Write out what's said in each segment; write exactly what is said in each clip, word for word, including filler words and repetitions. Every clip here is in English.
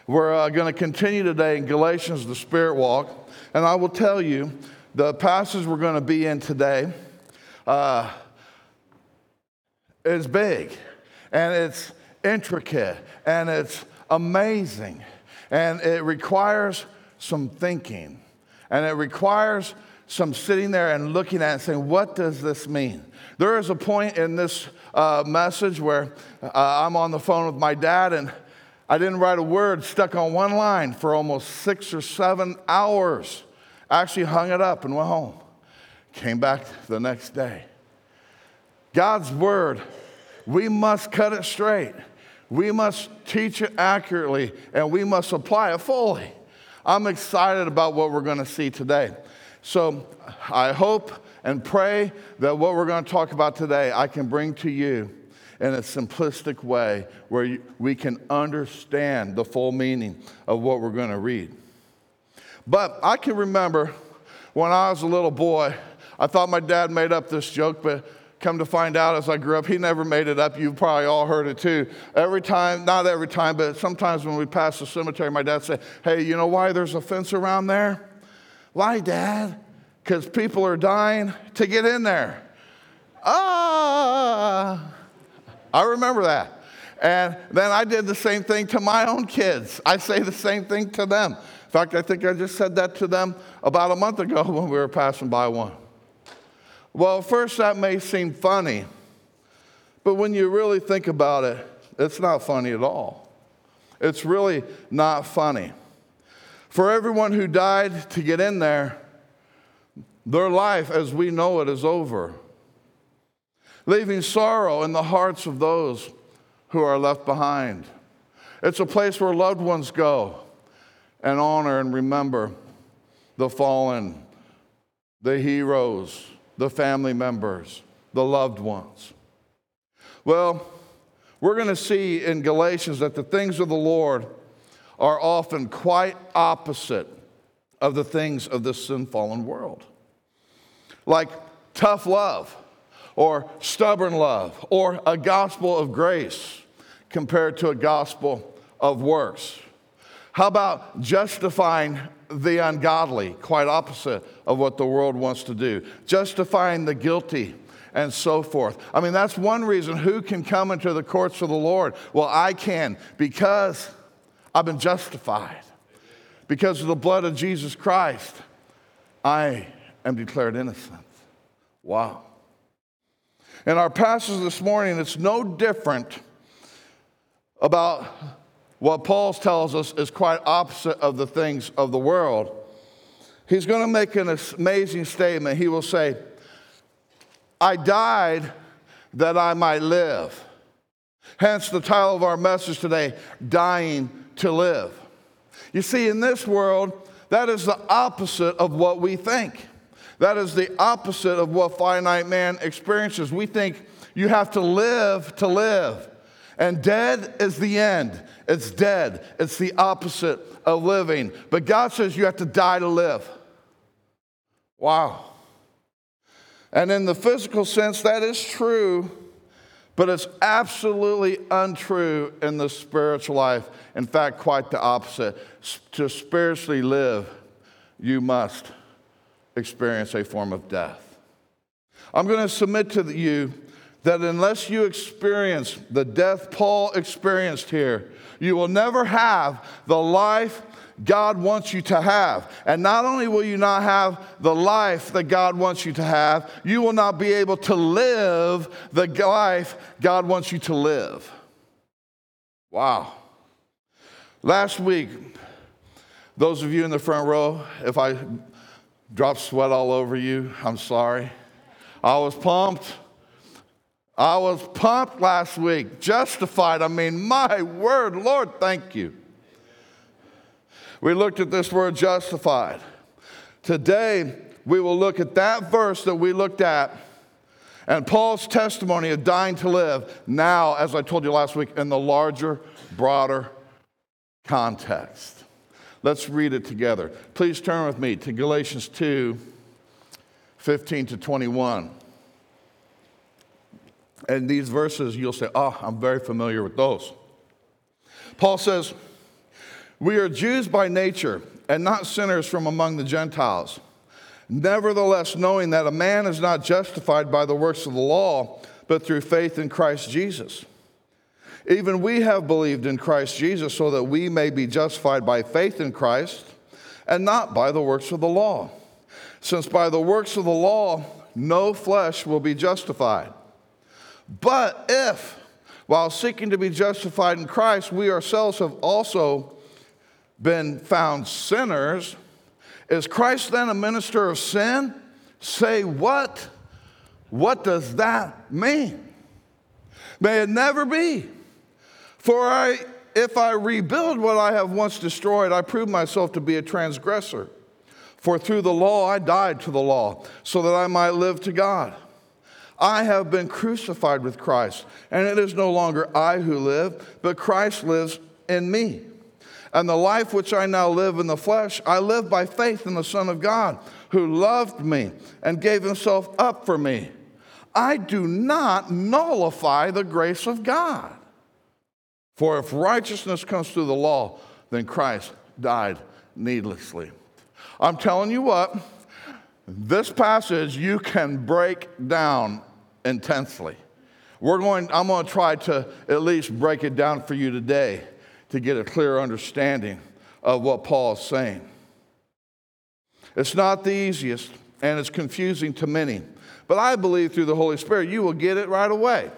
We're uh, going to continue today in Galatians, the Spirit Walk. And I will tell you, the passage we're going to be in today uh, is big, and it's intricate, and it's amazing, and it requires some thinking, and it requires some sitting there and looking at it and saying, what does this mean? There is a point in this uh, message where uh, I'm on the phone with my dad, and I didn't write a word, stuck on one line for almost six or seven hours. I actually hung it up and went home. Came back the next day. God's word, we must cut it straight. We must teach it accurately, and we must apply it fully. I'm excited about what we're going to see today. So I hope and pray that what we're going to talk about today, I can bring to you in a simplistic way where you, we can understand the full meaning of what we're going to read. But I can remember when I was a little boy, I thought my dad made up this joke, but come to find out as I grew up, he never made it up. You've probably all heard it too. Every time, not every time, but sometimes when we pass the cemetery, my dad would say, hey, you know why there's a fence around there? Why, Dad? Because people are dying to get in there. Ah, I remember that. And then I did the same thing to my own kids. I say the same thing to them. In fact, I think I just said that to them about a month ago when we were passing by one. Well, at first that may seem funny, but when you really think about it, it's not funny at all. It's really not funny. For everyone who died to get in there, their life as we know it is over, leaving sorrow in the hearts of those who are left behind. It's a place where loved ones go and honor and remember the fallen, the heroes, the family members, the loved ones. Well, we're going to see in Galatians that the things of the Lord are often quite opposite of the things of this sin-fallen world. Like tough love, or stubborn love, or a gospel of grace compared to a gospel of works. How about justifying the ungodly, quite opposite of what the world wants to do, justifying the guilty, and so forth. I mean, that's one reason who can come into the courts of the Lord. Well, I can, because I've been justified. Because of the blood of Jesus Christ, I am declared innocent. Wow. In our passage this morning, it's no different about what Paul tells us is quite opposite of the things of the world. He's going to make an amazing statement. He will say, I died that I might live. Hence the title of our message today, Dying to Live. You see, in this world, that is the opposite of what we think. That is the opposite of what finite man experiences. We think you have to live to live. And dead is the end. It's dead. It's the opposite of living. But God says you have to die to live. Wow. And in the physical sense, that is true, but it's absolutely untrue in the spiritual life. In fact, quite the opposite. To spiritually live, you must experience a form of death. I'm going to submit to you that unless you experience the death Paul experienced here, you will never have the life God wants you to have. And not only will you not have the life that God wants you to have, you will not be able to live the life God wants you to live. Wow. Last week, those of you in the front row, if I dropped sweat all over you, I'm sorry. I was pumped. I was pumped last week, justified. I mean, my word, Lord, thank you. We looked at this word justified. Today, we will look at that verse that we looked at and Paul's testimony of dying to live now, as I told you last week, in the larger, broader context. Let's read it together. Please turn with me to Galatians two, fifteen to twenty-one. And these verses, you'll say, oh, I'm very familiar with those. Paul says, We are Jews by nature and not sinners from among the Gentiles. Nevertheless, knowing that a man is not justified by the works of the law, but through faith in Christ Jesus. Even we have believed in Christ Jesus so that we may be justified by faith in Christ and not by the works of the law. Since by the works of the law, no flesh will be justified. But if, while seeking to be justified in Christ, we ourselves have also been found sinners, is Christ then a minister of sin? Say what? What does that mean? May it never be. For I, if I rebuild what I have once destroyed, I prove myself to be a transgressor. For through the law I died to the law, so that I might live to God. I have been crucified with Christ, and it is no longer I who live, but Christ lives in me. And the life which I now live in the flesh, I live by faith in the Son of God, who loved me and gave himself up for me. I do not nullify the grace of God. For if righteousness comes through the law, then Christ died needlessly. I'm telling you what, this passage you can break down intensely. We're going, I'm going to try to at least break it down for you today to get a clear understanding of what Paul is saying. It's not the easiest, and it's confusing to many. But I believe through the Holy Spirit you will get it right away.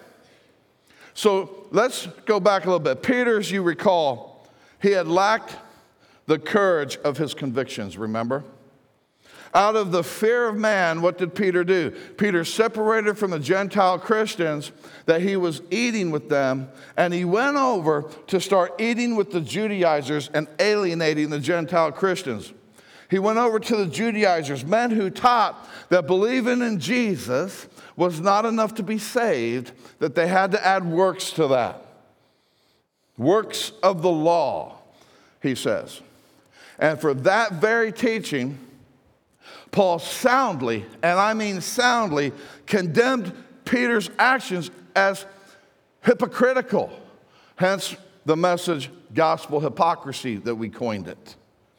So let's go back a little bit. Peter, as you recall, he had lacked the courage of his convictions, remember? Out of the fear of man, what did Peter do? Peter separated from the Gentile Christians that he was eating with them, and he went over to start eating with the Judaizers and alienating the Gentile Christians. He went over to the Judaizers, men who taught that believing in Jesus was not enough to be saved, that they had to add works to that. Works of the law, he says. And for that very teaching, Paul soundly, and I mean soundly, condemned Peter's actions as hypocritical. Hence the message, gospel hypocrisy, that we coined it.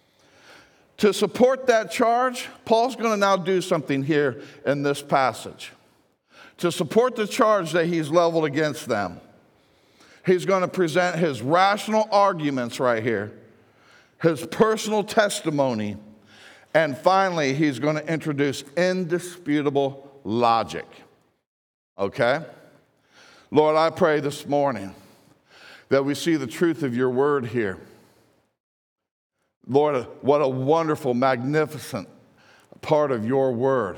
To support that charge, Paul's going to now do something here in this passage. To support the charge that he's leveled against them, he's going to present his rational arguments right here, his personal testimony, and finally, he's going to introduce indisputable logic. Okay? Lord, I pray this morning that we see the truth of your word here. Lord, what a wonderful, magnificent part of your word.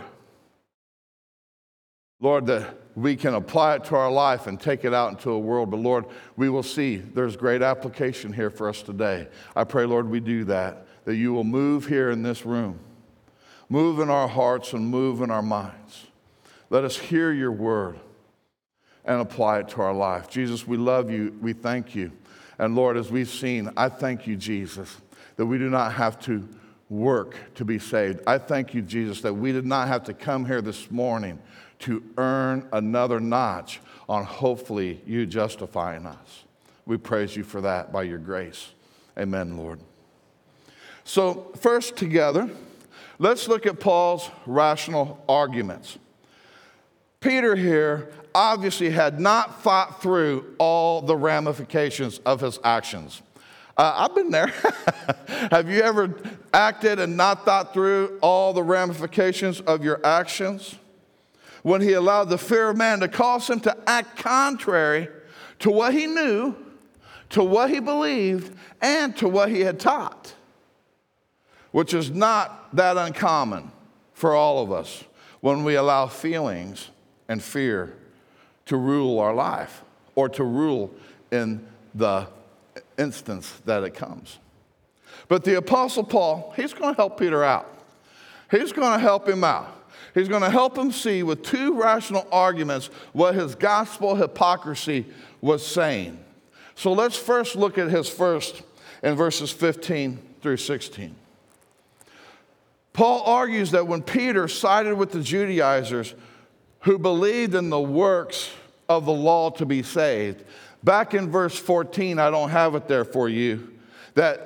Lord, that we can apply it to our life and take it out into a world. But Lord, we will see there's great application here for us today. I pray, Lord, we do that, that you will move here in this room. Move in our hearts and move in our minds. Let us hear your word and apply it to our life. Jesus, we love you. We thank you. And Lord, as we've seen, I thank you, Jesus, that we do not have to work to be saved. I thank you, Jesus, that we did not have to come here this morning to earn another notch on hopefully you justifying us. We praise you for that by your grace. Amen, Lord. So first together, let's look at Paul's rational arguments. Peter here obviously had not thought through all the ramifications of his actions. Uh, I've been there. Have you ever acted and not thought through all the ramifications of your actions? When he allowed the fear of man to cause him to act contrary to what he knew, to what he believed, and to what he had taught, which is not that uncommon for all of us when we allow feelings and fear to rule our life or to rule in the instance that it comes. But the Apostle Paul, he's going to help Peter out. He's going to help him out. He's going to help him see with two rational arguments what his gospel hypocrisy was saying. So let's first look at his first in verses fifteen through sixteen. Paul argues that when Peter sided with the Judaizers who believed in the works of the law to be saved, back in verse fourteen, I don't have it there for you, that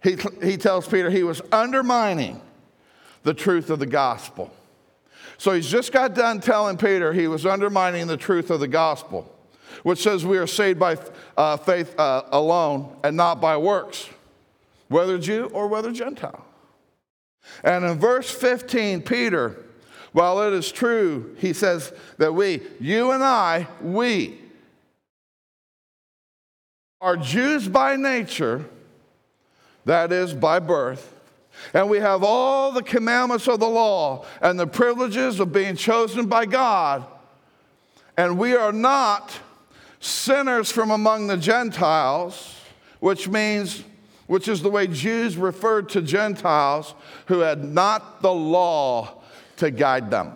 he, he tells Peter he was undermining the truth of the gospel. So he's just got done telling Peter he was undermining the truth of the gospel, which says we are saved by uh, faith uh, alone and not by works, whether Jew or whether Gentile. And in verse fifteen, Peter, while it is true, he says that we, you and I, we are Jews by nature, that is, by birth, and we have all the commandments of the law and the privileges of being chosen by God, and we are not sinners from among the Gentiles, which means, which is the way Jews referred to Gentiles who had not the law to guide them.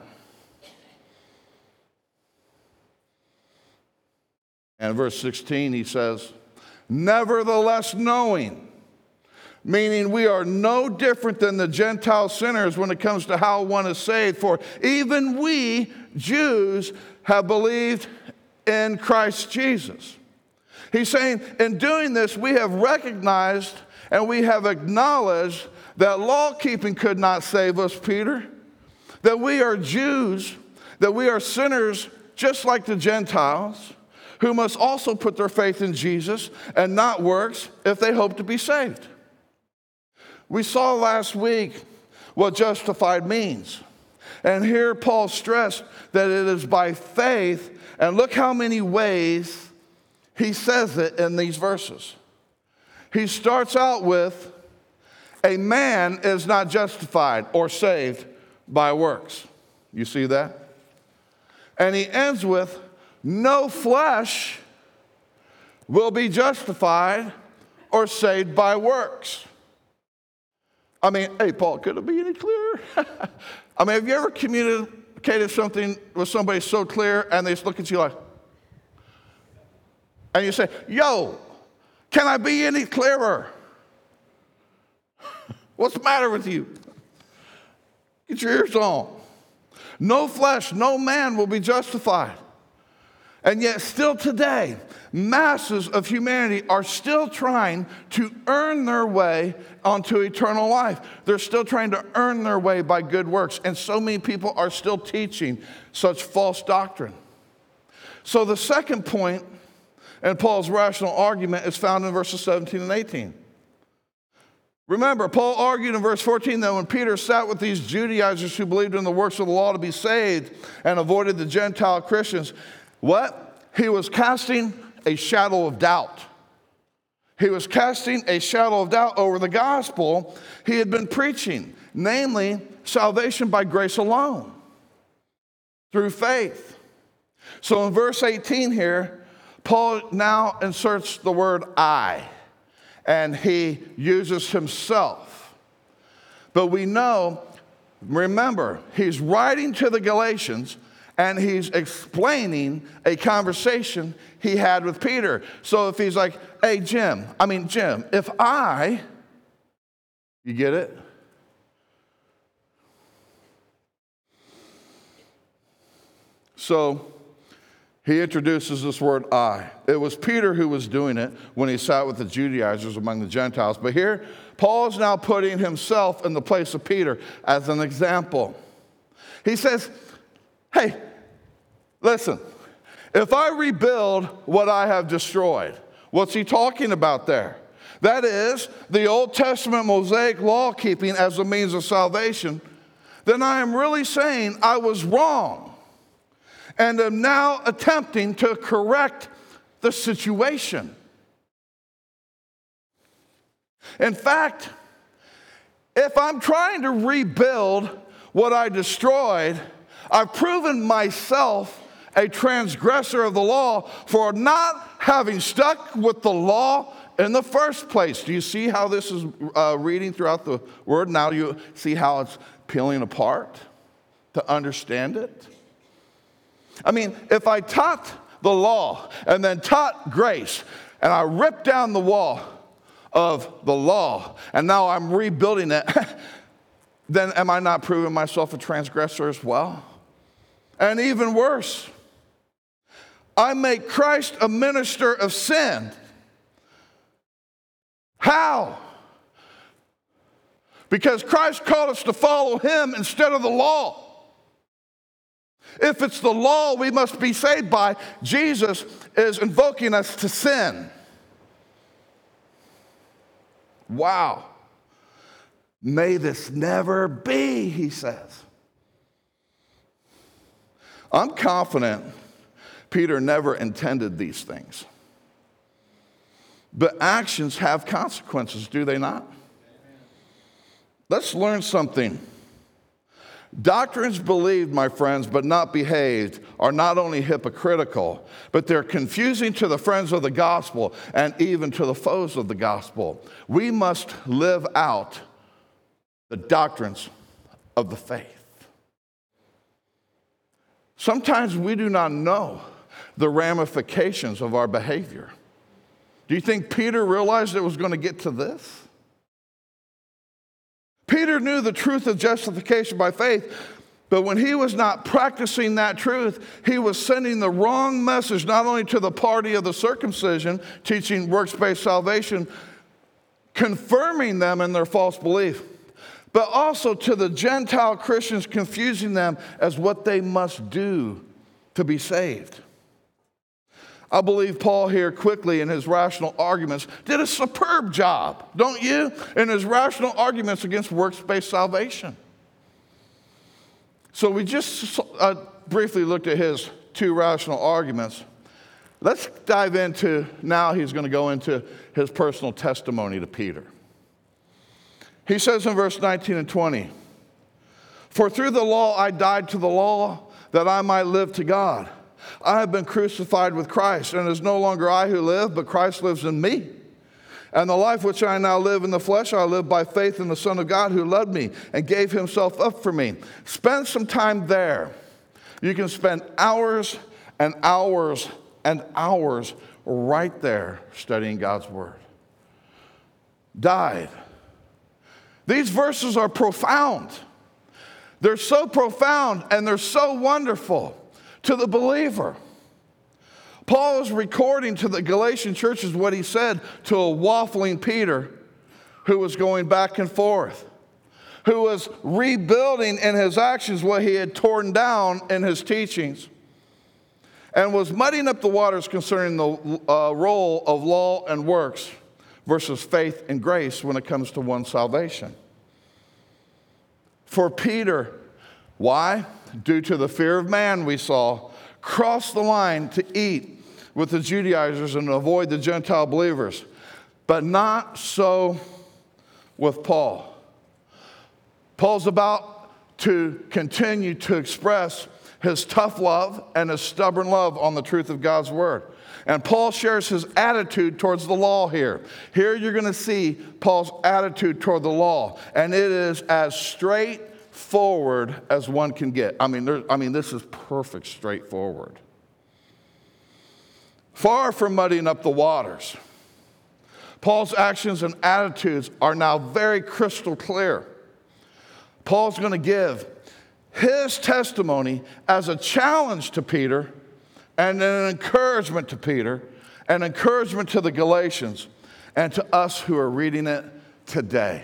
And in verse sixteen, he says, nevertheless knowing, meaning we are no different than the Gentile sinners when it comes to how one is saved. For even we, Jews, have believed in Christ Jesus. He's saying, in doing this, we have recognized and we have acknowledged that law-keeping could not save us, Peter. That we are Jews, that we are sinners just like the Gentiles, who must also put their faith in Jesus and not works if they hope to be saved. We saw last week what justified means. And here Paul stressed that it is by faith, and look how many ways he says it in these verses. He starts out with, a man is not justified or saved by works. You see that? And he ends with, no flesh will be justified or saved by works. I mean, hey, Paul, could it be any clearer? I mean, have you ever communicated something with somebody so clear and they just look at you like, and you say, yo, can I be any clearer? What's the matter with you? Get your ears on. No flesh, no man will be justified. And yet still today, masses of humanity are still trying to earn their way onto eternal life. They're still trying to earn their way by good works. And so many people are still teaching such false doctrine. So the second point in Paul's rational argument is found in verses seventeen and eighteen. Remember, Paul argued in verse fourteen that when Peter sat with these Judaizers who believed in the works of the law to be saved and avoided the Gentile Christians, what? He was casting a shadow of doubt. He was casting a shadow of doubt over the gospel he had been preaching, namely salvation by grace alone, through faith. So in verse eighteen here, Paul now inserts the word I, and he uses himself. But we know, remember, he's writing to the Galatians, and he's explaining a conversation he had with Peter. So if he's like, hey, Jim, I mean, Jim, if I, you get it? So he introduces this word I. It was Peter who was doing it when he sat with the Judaizers among the Gentiles. But here, Paul is now putting himself in the place of Peter as an example. He says, hey, listen, if I rebuild what I have destroyed, what's he talking about there? That is, the Old Testament Mosaic law keeping as a means of salvation, then I am really saying I was wrong and am now attempting to correct the situation. In fact, if I'm trying to rebuild what I destroyed, I've proven myself a transgressor of the law for not having stuck with the law in the first place. Do you see how this is uh, reading throughout the word? Now you see how it's peeling apart to understand it? I mean, if I taught the law and then taught grace, and I ripped down the wall of the law, and now I'm rebuilding it, then am I not proving myself a transgressor as well? And even worse, I make Christ a minister of sin. How? Because Christ called us to follow him instead of the law. If it's the law we must be saved by, Jesus is invoking us to sin. Wow. May this never be, he says. I'm confident Peter never intended these things. But actions have consequences, do they not? Let's learn something. Doctrines believed, my friends, but not behaved, are not only hypocritical, but they're confusing to the friends of the gospel and even to the foes of the gospel. We must live out the doctrines of the faith. Sometimes we do not know the ramifications of our behavior. Do you think Peter realized it was going to get to this? Peter knew the truth of justification by faith, but when he was not practicing that truth, he was sending the wrong message not only to the party of the circumcision, teaching works-based salvation, confirming them in their false belief, but also to the Gentile Christians, confusing them as what they must do to be saved. I believe Paul here quickly in his rational arguments did a superb job, don't you? In his rational arguments against works-based salvation. So we just uh, briefly looked at his two rational arguments. Let's dive into, now he's going to go into his personal testimony to Peter. He says in verse nineteen and twenty, "For through the law I died to the law, that I might live to God. I have been crucified with Christ, and it is no longer I who live, but Christ lives in me. And the life which I now live in the flesh, I live by faith in the Son of God who loved me and gave himself up for me." Spend some time there. You can spend hours and hours and hours right there studying God's word. Died. These verses are profound. They're so profound and they're so wonderful to the believer. Paul is recording to the Galatian churches what he said to a waffling Peter who was going back and forth, who was rebuilding in his actions what he had torn down in his teachings, and was muddying up the waters concerning the uh, role of law and works versus faith and grace when it comes to one's salvation. For Peter, why? Due to the fear of man, we saw, crossed the line to eat with the Judaizers and avoid the Gentile believers. But not so with Paul. Paul's about to continue to express his tough love and his stubborn love on the truth of God's word. And Paul shares his attitude towards the law here. Here you're going to see Paul's attitude toward the law. And it is as straightforward as one can get. I mean, there, I mean, this is perfect straightforward. Far from muddying up the waters, Paul's actions and attitudes are now very crystal clear. Paul's going to give his testimony as a challenge to Peter and an encouragement to Peter, an encouragement to the Galatians, and to us who are reading it today.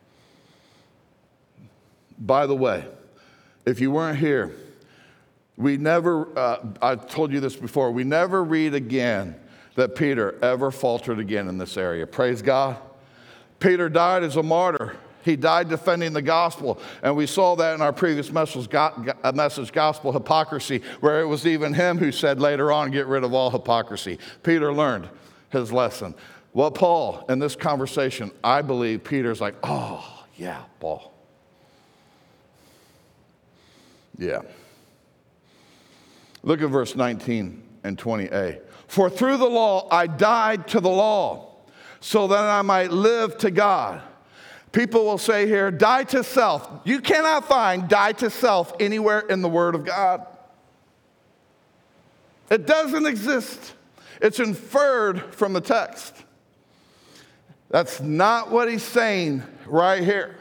By the way, if you weren't here, we never, uh, I told you this before, we never read again that Peter ever faltered again in this area. Praise God. Peter died as a martyr. He died defending the gospel. And we saw that in our previous message, message, Gospel Hypocrisy, where it was even him who said later on, get rid of all hypocrisy. Peter learned his lesson. Well, Paul, in this conversation, I believe Peter's like, oh, yeah, Paul. Yeah. Look at verse nineteen and twenty a. "For through the law I died to the law, so that I might live to God." People will say here, die to self. You cannot find die to self anywhere in the Word of God. It doesn't exist. It's inferred from the text. That's not what he's saying right here.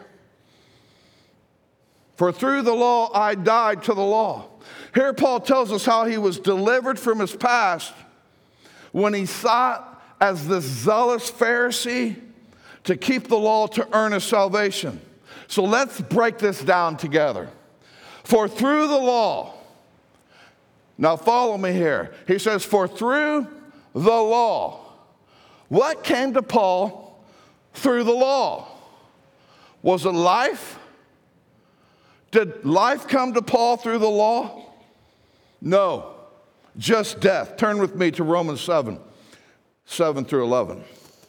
"For through the law I died to the law." Here Paul tells us how he was delivered from his past when he sought as this zealous Pharisee to keep the law to earn his salvation. So let's break this down together. For through the law, now follow me here. He says, for through the law. What came to Paul through the law? Was it life? Did life come to Paul through the law? No, just death. Turn with me to Romans seven, seven through eleven.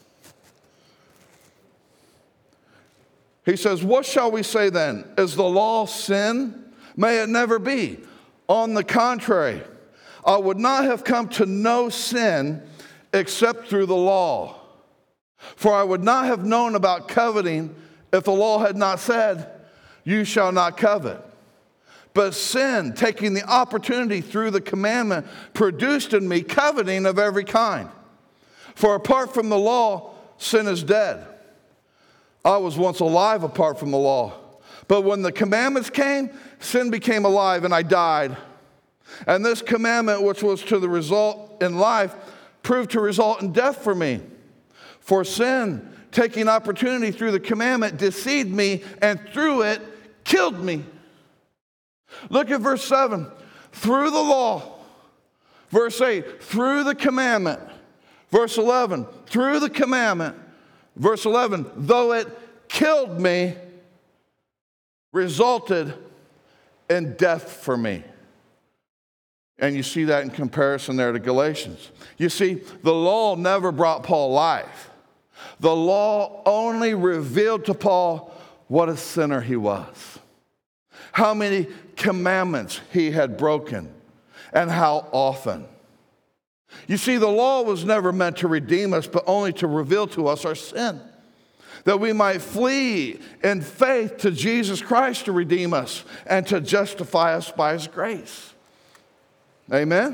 He says, what shall we say then? Is the law sin? May it never be. On the contrary, I would not have come to know sin except through the law. For I would not have known about coveting if the law had not said, you shall not covet. But sin, taking the opportunity through the commandment, produced in me coveting of every kind. For apart from the law, sin is dead. I was once alive apart from the law. But when the commandments came, sin became alive and I died. And this commandment, which was to the result in life, proved to result in death for me. For sin, taking opportunity through the commandment, deceived me and through it killed me. Look at verse seven. Through the law. Verse eight. Through the commandment. Verse eleven. Through the commandment. Verse eleven. Though it killed me, resulted in death for me. And you see that in comparison there to Galatians. You see, the law never brought Paul life. The law only revealed to Paul what a sinner he was, how many commandments he had broken, and how often. You see, the law was never meant to redeem us, but only to reveal to us our sin, that we might flee in faith to Jesus Christ to redeem us and to justify us by his grace. Amen?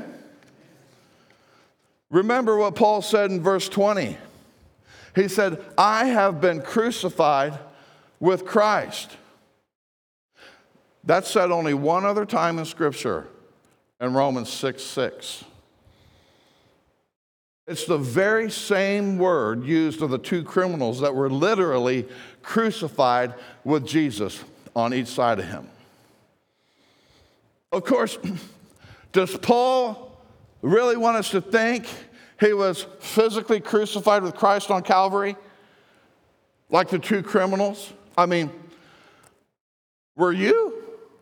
Remember what Paul said in verse twenty. He said, I have been crucified with Christ. That's said only one other time in Scripture, in Romans six six. It's the very same word used of the two criminals that were literally crucified with Jesus on each side of him. Of course, does Paul really want us to think he was physically crucified with Christ on Calvary? Like the two criminals? I mean, were you?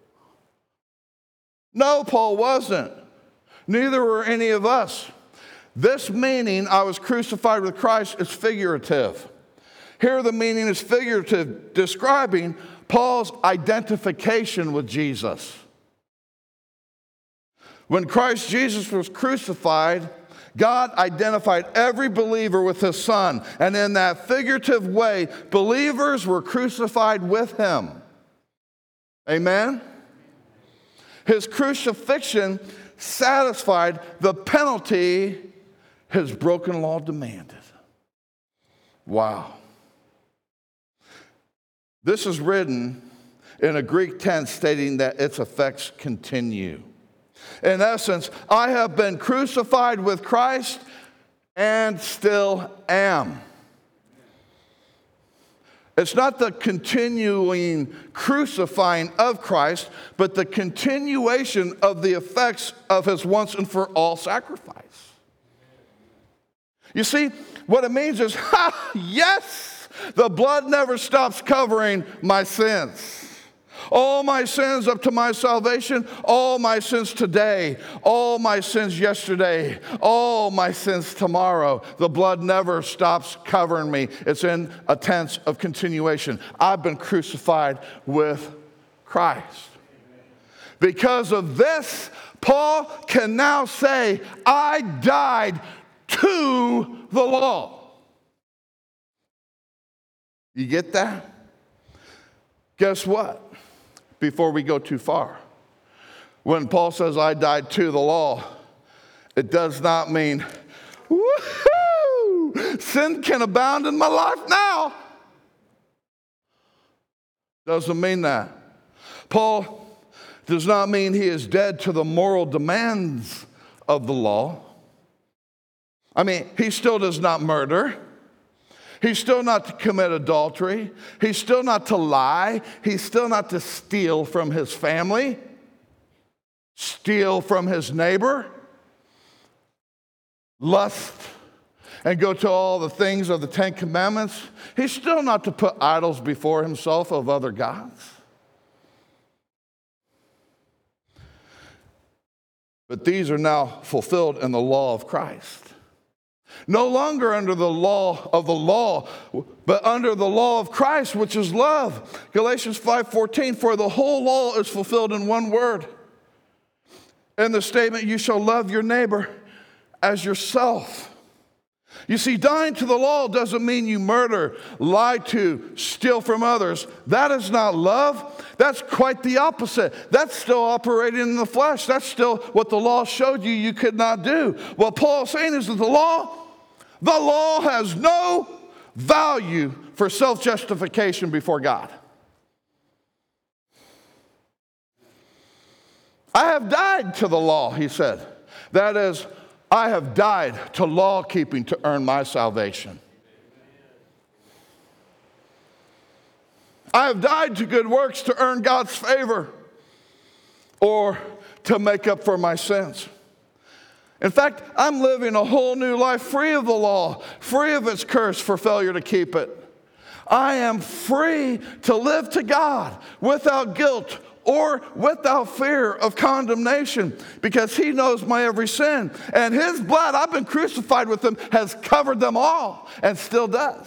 No, Paul wasn't. Neither were any of us. This meaning, I was crucified with Christ, is figurative. Here the meaning is figurative, describing Paul's identification with Jesus. When Christ Jesus was crucified, God identified every believer with his Son. And in that figurative way, believers were crucified with him. Amen? His crucifixion satisfied the penalty his broken law demanded. Wow. This is written in a Greek tense stating that its effects continue. In essence, I have been crucified with Christ and still am. It's not the continuing crucifying of Christ, but the continuation of the effects of his once and for all sacrifice. You see, what it means is, ha, yes, the blood never stops covering my sins. All my sins up to my salvation, all my sins today, all my sins yesterday, all my sins tomorrow. The blood never stops covering me. It's in a tense of continuation. I've been crucified with Christ. Because of this, Paul can now say, I died to the law. You get that? Guess what? Before we go too far, when Paul says, I died to the law, it does not mean, woohoo, sin can abound in my life now. Doesn't mean that. Paul does not mean he is dead to the moral demands of the law. I mean, he still does not murder. He's still not to commit adultery. He's still not to lie. He's still not to steal from his family, steal from his neighbor, lust, and go to all the things of the Ten Commandments. He's still not to put idols before himself of other gods. But these are now fulfilled in the law of Christ. No longer under the law of the law, but under the law of Christ, which is love. Galatians five fourteen, for the whole law is fulfilled in one word. In the statement, you shall love your neighbor as yourself. You see, dying to the law doesn't mean you murder, lie to, steal from others. That is not love. That's quite the opposite. That's still operating in the flesh. That's still what the law showed you you could not do. What Paul's saying is that the law, the law has no value for self-justification before God. I have died to the law, he said. That is, I have died to law keeping to earn my salvation. I have died to good works to earn God's favor or to make up for my sins. In fact, I'm living a whole new life free of the law, free of its curse for failure to keep it. I am free to live to God without guilt or without fear of condemnation, because he knows my every sin. And his blood, I've been crucified with him, has covered them all and still does.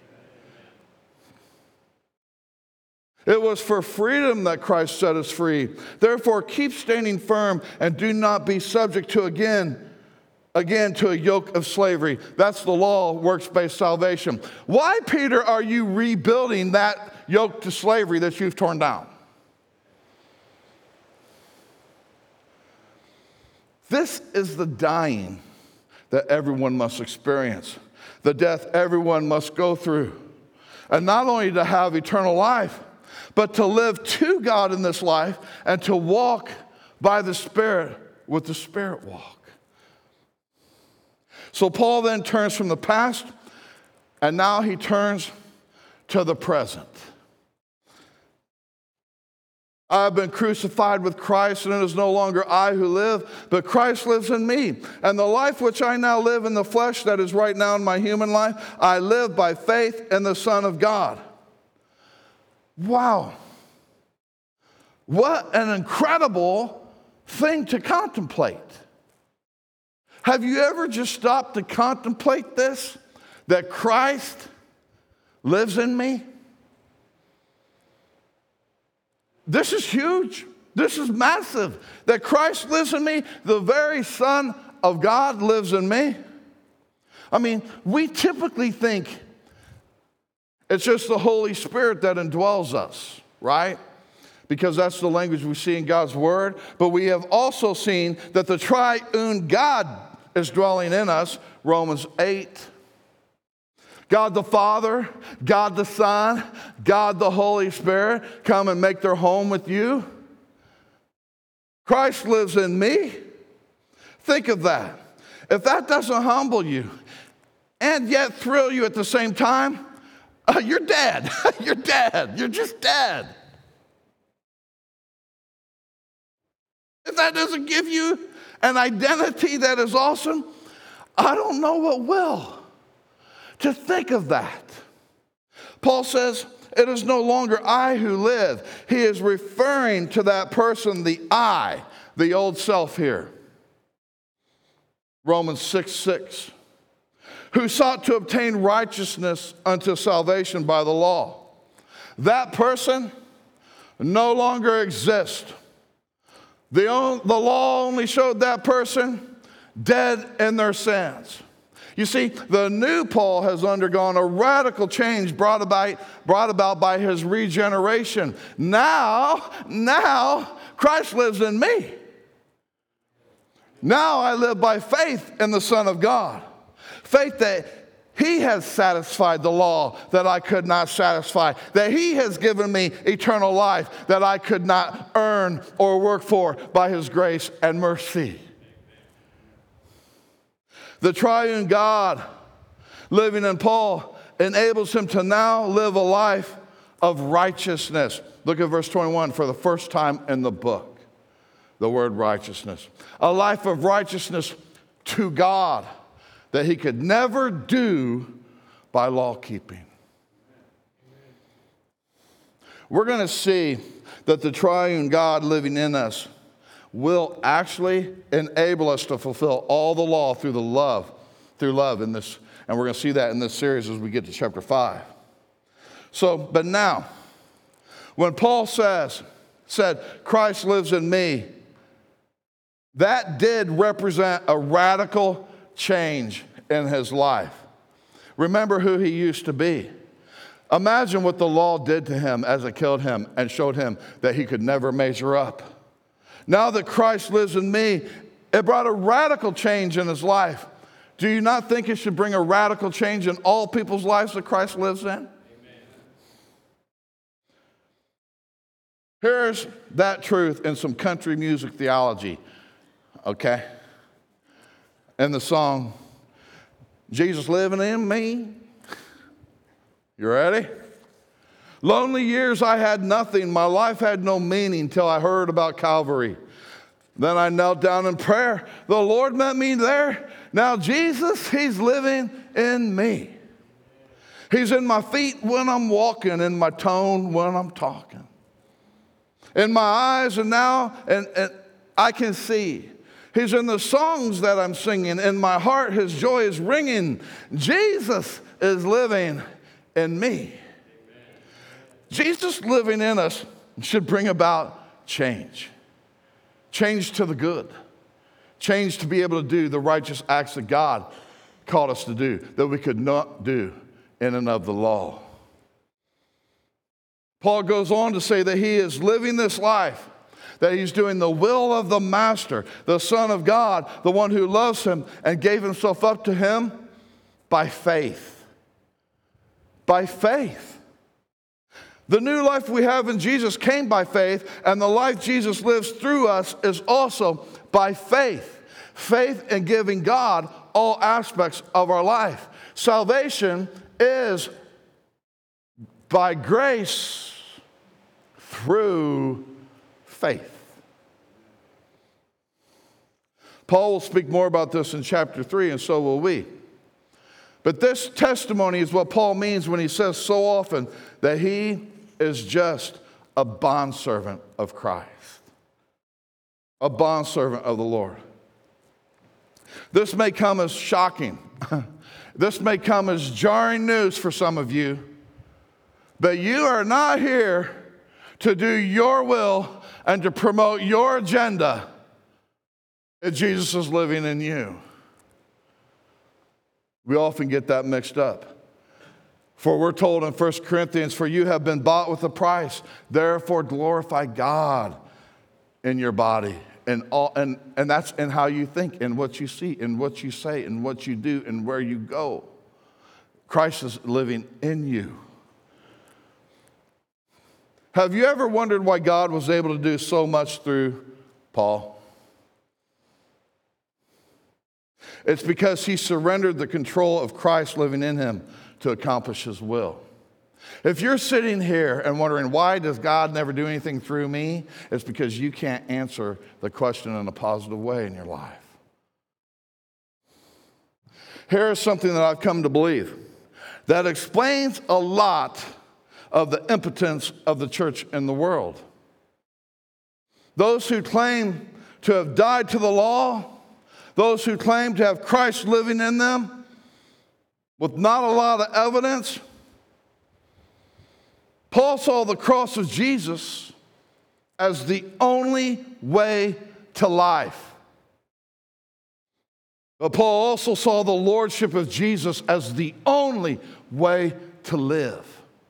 It was for freedom that Christ set us free. Therefore, keep standing firm and do not be subject to again, again to a yoke of slavery. That's the law, works-based salvation. Why, Peter, are you rebuilding that yoke to slavery that you've torn down? This is the dying that everyone must experience, the death everyone must go through. And not only to have eternal life, but to live to God in this life and to walk by the Spirit with the Spirit walk. So Paul then turns from the past, and now he turns to the present. I have been crucified with Christ, and it is no longer I who live, but Christ lives in me. And the life which I now live in the flesh, that is right now in my human life, I live by faith in the Son of God. Wow. What an incredible thing to contemplate. Have you ever just stopped to contemplate this? That Christ lives in me? This is huge. This is massive. That Christ lives in me, the very Son of God lives in me. I mean, we typically think it's just the Holy Spirit that indwells us, right? Because that's the language we see in God's Word. But we have also seen that the triune God is dwelling in us, Romans eight. God the Father, God the Son, God the Holy Spirit come and make their home with you. Christ lives in me. Think of that. If that doesn't humble you and yet thrill you at the same time, uh, you're dead. You're dead. You're just dead. If that doesn't give you an identity that is awesome, I don't know what will. To think of that. Paul says, it is no longer I who live. He is referring to that person, the I, the old self here. Romans six six. Who sought to obtain righteousness unto salvation by the law. That person no longer exists. The, on, the law only showed that person dead in their sins. You see, the new Paul has undergone a radical change brought about, brought about by his regeneration. Now, now, Christ lives in me. Now I live by faith in the Son of God. Faith that he has satisfied the law that I could not satisfy. That he has given me eternal life that I could not earn or work for by his grace and mercy. The triune God living in Paul enables him to now live a life of righteousness. Look at verse twenty-one for the first time in the book. The word righteousness. A life of righteousness to God that he could never do by law keeping. We're going to see that the triune God living in us will actually enable us to fulfill all the law through the love, through love in this, and we're going to see that in this series as we get to chapter five. So, but now, when Paul says, said, Christ lives in me, that did represent a radical change in his life. Remember who he used to be. Imagine what the law did to him as it killed him and showed him that he could never measure up. Now that Christ lives in me, it brought a radical change in his life. Do you not think it should bring a radical change in all people's lives that Christ lives in? Amen. Here's that truth in some country music theology, okay? In the song, Jesus living in me. You ready? Lonely years I had nothing. My life had no meaning till I heard about Calvary. Then I knelt down in prayer. The Lord met me there. Now Jesus, he's living in me. He's in my feet when I'm walking, in my tone when I'm talking. In my eyes and now and, and I can see. He's in the songs that I'm singing. In my heart, his joy is ringing. Jesus is living in me. Amen. Jesus living in us should bring about change. Change to the good. Change to be able to do the righteous acts that God called us to do, that we could not do in and of the law. Paul goes on to say that he is living this life, that he's doing the will of the Master, the Son of God, the one who loves him and gave himself up to him by faith. By faith. The new life we have in Jesus came by faith, and the life Jesus lives through us is also by faith. Faith in giving God all aspects of our life. Salvation is by grace through faith. Paul will speak more about this in chapter three, and so will we. But this testimony is what Paul means when he says so often that he is just a bondservant of Christ, a bondservant of the Lord. This may come as shocking. This may come as jarring news for some of you, but you are not here to do your will and to promote your agenda if Jesus is living in you. We often get that mixed up. For we're told in First Corinthians, for you have been bought with a price, therefore glorify God in your body. And, all, and, and that's in how you think, in what you see, in what you say, in what you do, and where you go. Christ is living in you. Have you ever wondered why God was able to do so much through Paul? It's because he surrendered the control of Christ living in him to accomplish his will. If you're sitting here and wondering, why does God never do anything through me? It's because you can't answer the question in a positive way in your life. Here is something that I've come to believe that explains a lot of the impotence of the church in the world. Those who claim to have died to the law, those who claim to have Christ living in them, with not a lot of evidence. Paul saw the cross of Jesus as the only way to life. But Paul also saw the lordship of Jesus as the only way to live.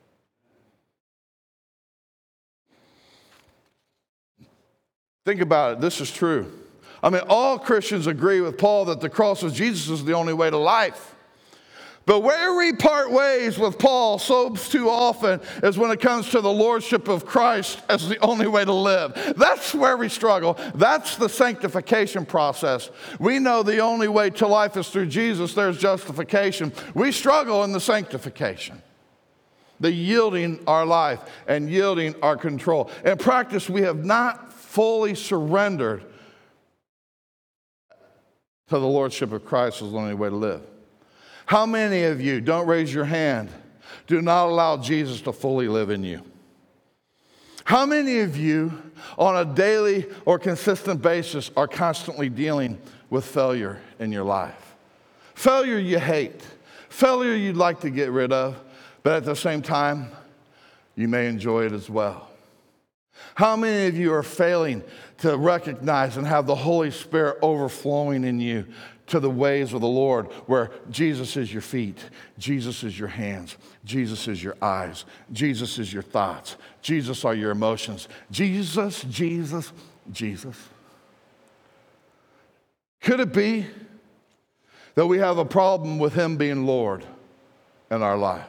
Think about it. This is true. I mean, all Christians agree with Paul that the cross of Jesus is the only way to life. But where we part ways with Paul so too often is when it comes to the lordship of Christ as the only way to live. That's where we struggle. That's the sanctification process. We know the only way to life is through Jesus. There's justification. We struggle in the sanctification, the yielding our life and yielding our control. In practice, we have not fully surrendered to the lordship of Christ as the only way to live. How many of you, don't raise your hand, do not allow Jesus to fully live in you? How many of you on a daily or consistent basis are constantly dealing with failure in your life? Failure you hate, failure you'd like to get rid of, but at the same time, you may enjoy it as well. How many of you are failing to recognize and have the Holy Spirit overflowing in you to the ways of the Lord, where Jesus is your feet, Jesus is your hands, Jesus is your eyes, Jesus is your thoughts, Jesus are your emotions, Jesus, Jesus, Jesus? Could it be that we have a problem with Him being Lord in our life?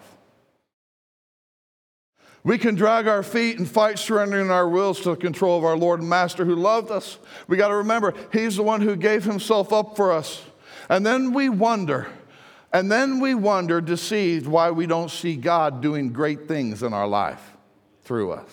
We can drag our feet and fight surrendering our wills to the control of our Lord and Master who loved us. We got to remember, He's the one who gave Himself up for us. And then we wonder, and then we wonder, deceived, why we don't see God doing great things in our life through us.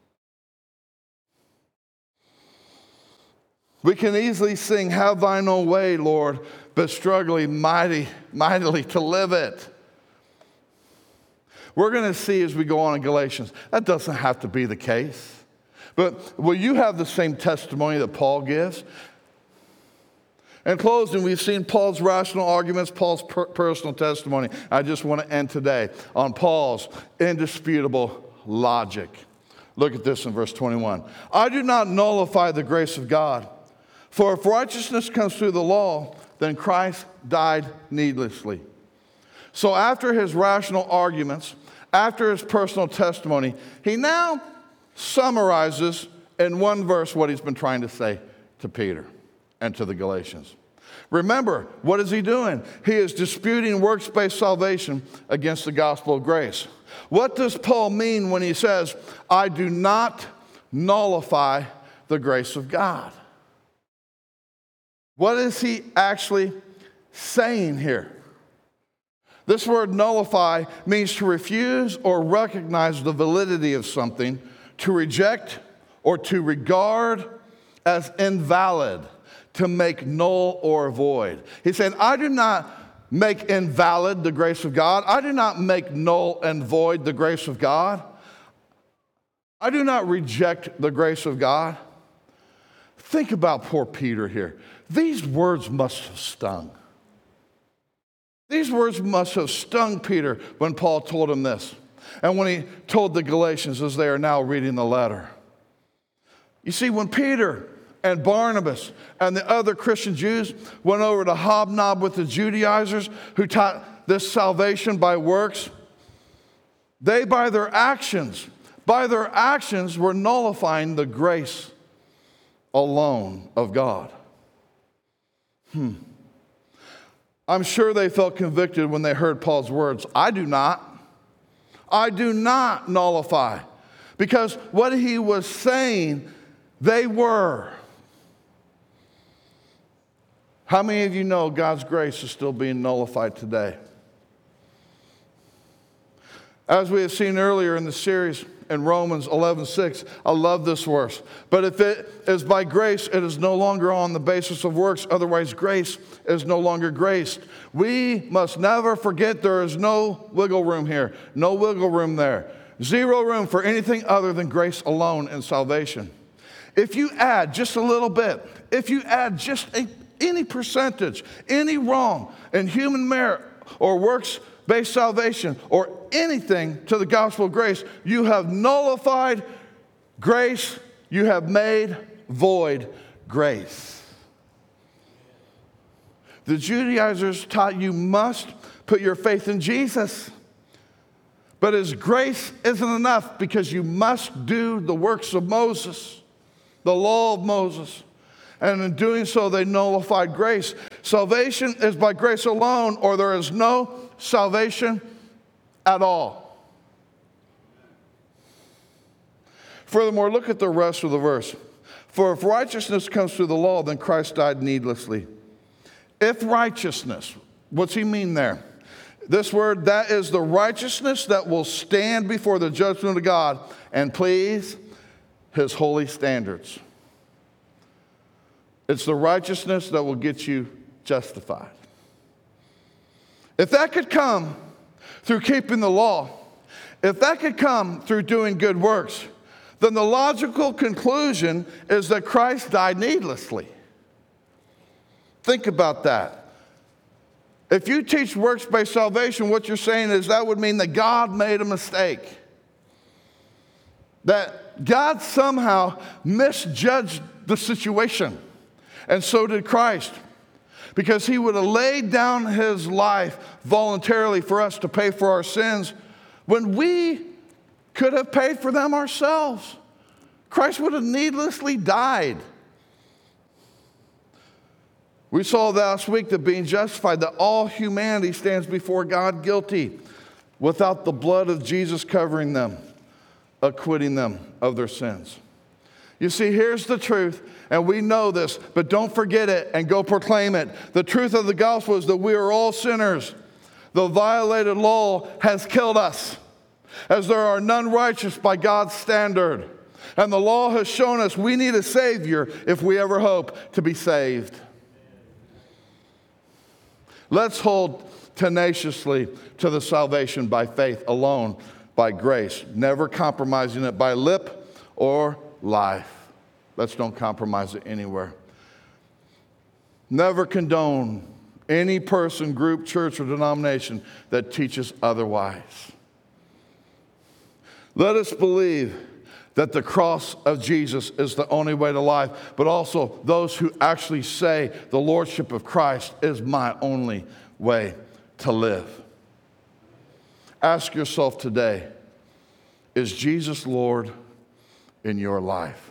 We can easily sing, "Have thine own way, Lord," but struggling mighty, mightily to live it. We're going to see as we go on in Galatians, that doesn't have to be the case. But will you have the same testimony that Paul gives? In closing, we've seen Paul's rational arguments, Paul's per- personal testimony. I just want to end today on Paul's indisputable logic. Look at this in verse twenty-one. "I do not nullify the grace of God, for if righteousness comes through the law, then Christ died needlessly." So after his rational arguments, after his personal testimony, he now summarizes in one verse what he's been trying to say to Peter and to the Galatians. Remember, what is he doing? He is disputing works-based salvation against the gospel of grace. What does Paul mean when he says, "I do not nullify the grace of God"? What is he actually saying here? This word nullify means to refuse or recognize the validity of something, to reject or to regard as invalid, to make null or void. He's saying, I do not make invalid the grace of God. I do not make null and void the grace of God. I do not reject the grace of God. Think about poor Peter here. These words must have stung. These words must have stung Peter when Paul told him this, and when he told the Galatians as they are now reading the letter. You see, when Peter and Barnabas and the other Christian Jews went over to hobnob with the Judaizers who taught this salvation by works, they, by their actions, by their actions were nullifying the grace alone of God. Hmm. I'm sure they felt convicted when they heard Paul's words. I do not. I do not nullify. Because what he was saying, they were. How many of you know God's grace is still being nullified today? As we have seen earlier in the series in Romans eleven six, I love this verse. But if it is by grace, it is no longer on the basis of works. Otherwise, grace is no longer graced. We must never forget there is no wiggle room here. No wiggle room there. Zero room for anything other than grace alone in salvation. If you add just a little bit, if you add just a, any percentage, any wrong in human merit or works-based salvation or anything to the gospel of grace, you have nullified grace, you have made void grace. The Judaizers taught you must put your faith in Jesus. But His grace isn't enough because you must do the works of Moses, the law of Moses. And in doing so, they nullified grace. Salvation is by grace alone, or there is no salvation at all. Furthermore, look at the rest of the verse. For if righteousness comes through the law, then Christ died needlessly. If righteousness, what's he mean there? This word, that is the righteousness that will stand before the judgment of God and please his holy standards. It's the righteousness that will get you justified. If that could come through keeping the law, if that could come through doing good works, then the logical conclusion is that Christ died needlessly. Think about that. If you teach works-based salvation, what you're saying is that would mean that God made a mistake. That God somehow misjudged the situation. And so did Christ. Because he would have laid down his life voluntarily for us to pay for our sins when we could have paid for them ourselves. Christ would have needlessly died. We saw last week that being justified, that all humanity stands before God guilty without the blood of Jesus covering them, acquitting them of their sins. You see, here's the truth, and we know this, but don't forget it and go proclaim it. The truth of the gospel is that we are all sinners. The violated law has killed us, as there are none righteous by God's standard. And the law has shown us we need a Savior if we ever hope to be saved. Let's hold tenaciously to the salvation by faith alone, by grace, never compromising it by lip or life. Let's don't compromise it anywhere. Never condone any person, group, church, or denomination that teaches otherwise. Let us believe that the cross of Jesus is the only way to life, but also those who actually say the lordship of Christ is my only way to live. Ask yourself today, is Jesus Lord in your life?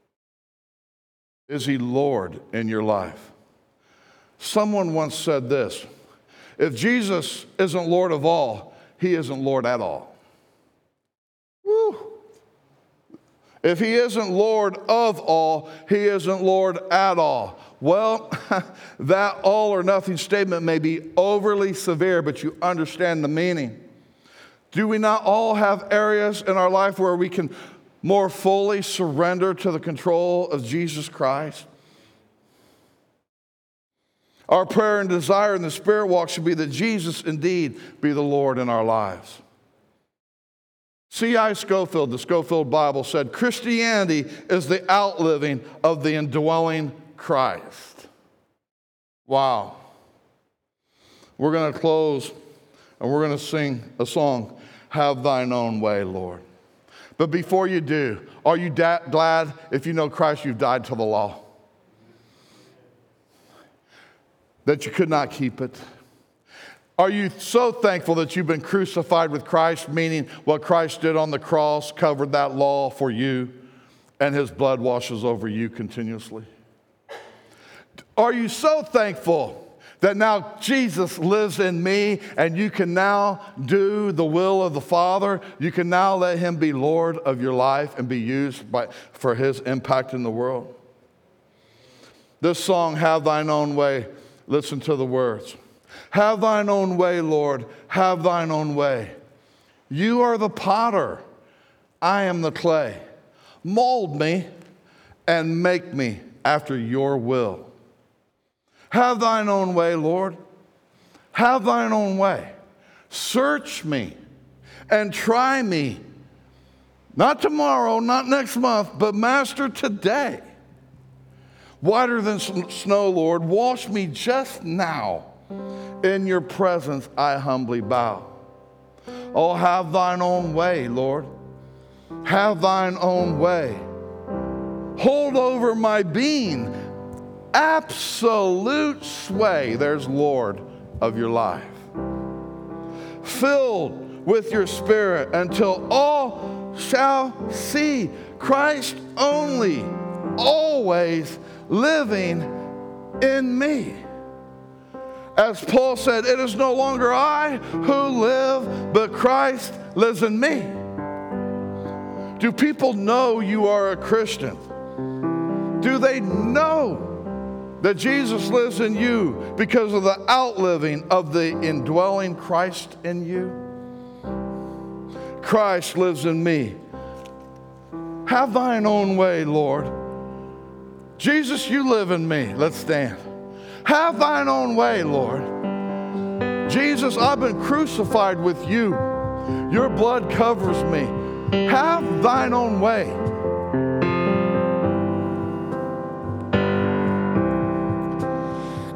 Is he Lord in your life? Someone once said this, if Jesus isn't Lord of all, he isn't Lord at all. Woo! If he isn't Lord of all, he isn't Lord at all. Well, that all or nothing statement may be overly severe, but you understand the meaning. Do we not all have areas in our life where we can more fully surrender to the control of Jesus Christ? Our prayer and desire in the Spirit walk should be that Jesus indeed be the Lord in our lives. C I Scofield, the Scofield Bible, said, Christianity is the outliving of the indwelling Christ. Wow. We're going to close and we're going to sing a song, Have Thine Own Way, Lord. But before you do, are you da- glad if you know Christ, you've died to the law? That you could not keep it? Are you so thankful that you've been crucified with Christ, meaning what Christ did on the cross covered that law for you, and his blood washes over you continuously? Are you so thankful that now Jesus lives in me and you can now do the will of the Father? You can now let him be Lord of your life and be used by, for his impact in the world? This song, Have Thine Own Way, listen to the words. Have thine own way, Lord, have thine own way. You are the potter, I am the clay. Mold me and make me after your will. Have thine own way, Lord. Have thine own way. Search me and try me. Not tomorrow, not next month, but Master, today. Whiter than snow, Lord, wash me just now. In your presence I humbly bow. Oh, have thine own way, Lord. Have thine own way. Hold over my being. Absolute sway. There's Lord of your life. Filled with your Spirit until all shall see Christ only, always living in me. As Paul said, it is no longer I who live, but Christ lives in me. Do people know you are a Christian? Do they know that Jesus lives in you because of the outliving of the indwelling Christ in you? Christ lives in me. Have thine own way, Lord. Jesus, you live in me. Let's stand. Have thine own way, Lord. Jesus, I've been crucified with you. Your blood covers me. Have thine own way.